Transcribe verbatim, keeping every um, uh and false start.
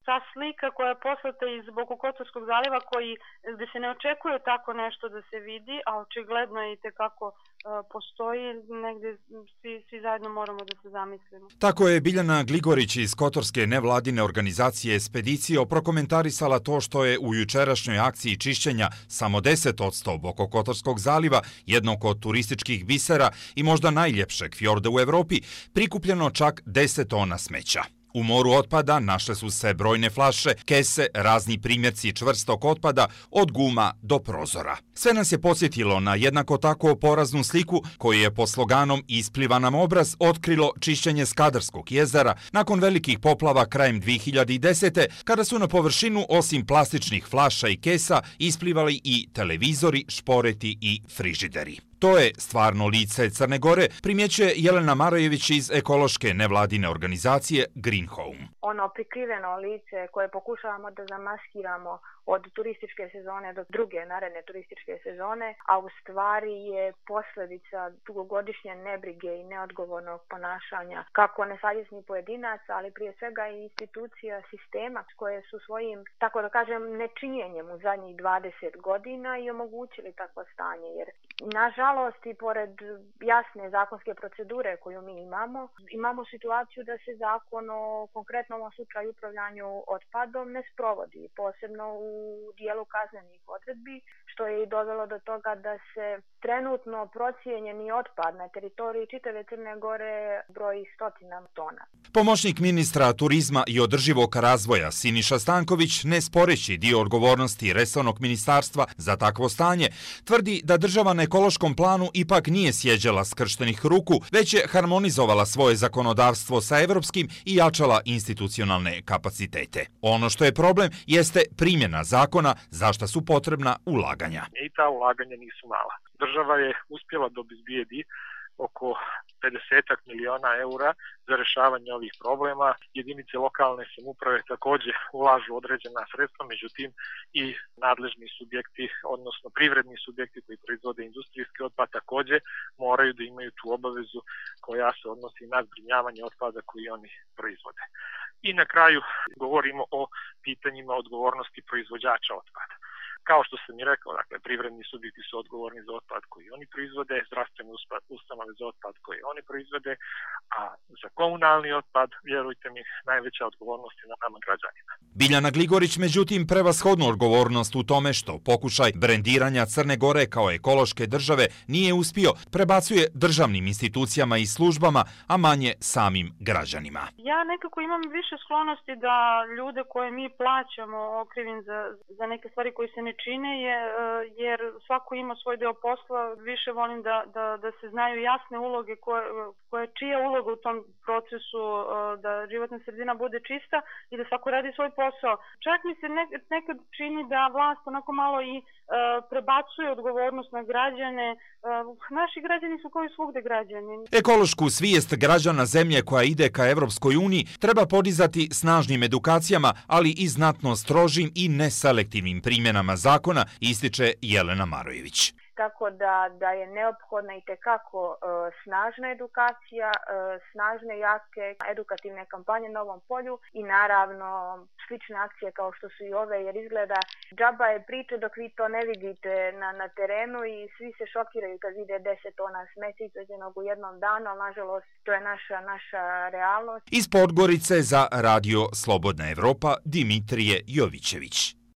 ta slika koja je poslata iz Bokokotorskog zaliva koji, gde se ne očekuje tako nešto da se vidi, a očigledno je i tekako uh, postoji, negde svi, svi zajedno moramo da se zamislimo. Tako je Biljana Gligorić iz kotorske nevladine organizacije Spedicio prokomentarisala to što je u jučerašnjoj akciji čišćenja samo deset posto Bokokotorskog zaliva, jednog od turističkih bisera i možda najljepšeg fjorda u Evropi, prikupljeno čak deset tona smeća. U moru otpada našle su se brojne flaše, kese, razni primjerci čvrstog otpada od guma do prozora. Sve nas je podsjetilo na jednako tako poraznu sliku koju je po sloganom "Ispliva nam obraz" otkrilo čišćenje Skadarskog jezera nakon velikih poplava krajem dve hiljade desete. kada su na površinu osim plastičnih flaša i kesa isplivali i televizori, šporeti i frižideri. To je stvarno lice Crne Gore, primjećuje Jelena Marojević iz ekološke nevladine organizacije Green Home. Ono prikriveno lice koje pokušavamo da zamaskiramo od turističke sezone do druge naredne turističke sezone, a u stvari je posljedica dugogodišnje nebrige i neodgovornog ponašanja kako nesavjesnih pojedinaca, ali prije svega i institucija sistema koje su svojim, tako da kažem, nečinjenjem u zadnjih dvadeset godina i omogućili takvo stanje. Jer nažalost i pored jasne zakonske procedure koju mi imamo, imamo situaciju da se zakon o konkretnom slučaju upravljanju otpadom ne sprovodi, posebno u u dijelu kaznenih odredbi, što je i dovelo do toga da se trenutno procijenjeni otpad na teritoriji čitave Crne Gore broji stotinama tona. Pomoćnik ministra turizma i održivog razvoja Siniša Stanković, ne sporeći dio odgovornosti resornog ministarstva za takvo stanje, tvrdi da država na ekološkom planu ipak nije sjeđala skrštenih ruku, već je harmonizovala svoje zakonodavstvo sa evropskim i jačala institucionalne kapacitete. Ono što je problem jeste primjena zakona, za šta su potrebna ulaganja. I ta ulaganja nisu mala. Država je uspjela da obezbijedi oko pedeset miliona eura za rješavanje ovih problema. Jedinice lokalne samouprave također ulažu određena sredstva, međutim i nadležni subjekti, odnosno privredni subjekti koji proizvode industrijski otpad također moraju da imaju tu obavezu koja se odnosi na zbrinjavanje otpada koji oni proizvode. I na kraju govorimo o pitanjima odgovornosti proizvođača otpada. Kao što sam i rekao, dakle, privredni subjekti su odgovorni za otpad koji oni proizvode, zdravstvene ustanove za otpad koji oni proizvode, a za komunalni otpad, vjerujte mi, najveća odgovornost je na nama građanima. Biljana Gligorić, međutim, prevashodnu odgovornost u tome što pokušaj brendiranja Crne Gore kao ekološke države nije uspio, prebacuje državnim institucijama i službama, a manje samim građanima. Ja nekako imam više sklonosti da ljude koje mi plaćamo okrivim za, za neke stvari koje se ne čine, je, jer svako ima svoj deo posla. Više volim da, da, da se znaju jasne uloge koje, koje čija uloga u tom procesu da životna sredina bude čista i da svako radi svoj posao. Čak mi se nekad čini da vlast onako malo i prebacuje odgovornost na građane. Naši građani su kao i svugde građani. Ekološku svijest građana zemlje koja ide ka Evropskoj uniji treba podizati snažnim edukacijama, ali i znatno strožim i neselektivnim primjenama zakona, ističe Jelena Marojević. Tako da, da je neophodna i tekako e, snažna edukacija, e, snažne, jake edukativne kampanje na ovom polju i naravno slične akcije kao što su i ove, jer izgleda džaba je priče dok vi to ne vidite na, na terenu i svi se šokiraju kad vide deset tona smeća izveđenog u jednom danu, ali nažalost to je naša, naša realnost. Iz Podgorice za Radio Slobodna Evropa, Dimitrije Jovićević.